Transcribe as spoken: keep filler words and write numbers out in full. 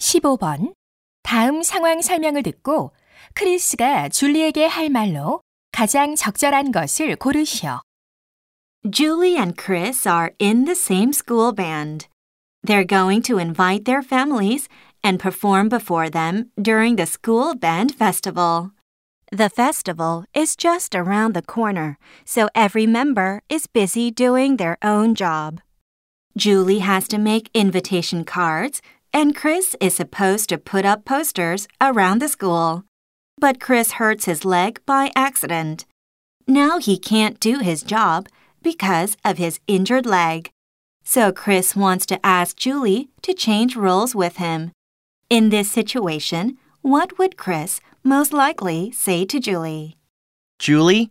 십오 번. 다음 상황 설명을 듣고 크리스가 줄리에게 할 말로 가장 적절한 것을 고르시오. Julie and Chris are in the same school band. They're going to invite their families and perform before them during the school band festival. The festival is just around the corner, so every member is busy doing their own job. Julie has to make invitation cards, and Chris is supposed to put up posters around the school. But Chris hurts his leg by accident. Now he can't do his job because of his injured leg. So Chris wants to ask Julie to change roles with him. In this situation, what would Chris most likely say to Julie? Julie?